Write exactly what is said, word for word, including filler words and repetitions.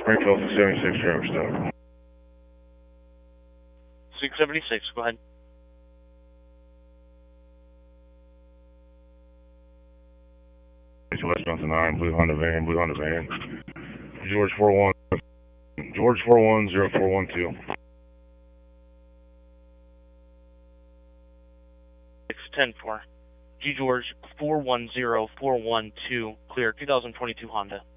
Springfield six seventy-six, driver stop. six seventy-six, go ahead. West Mountain nine, Blue Honda van, Blue Honda van. George four one, George four one zero four one two. six ten four. G George four one zero four one two, clear, two thousand twenty-two Honda.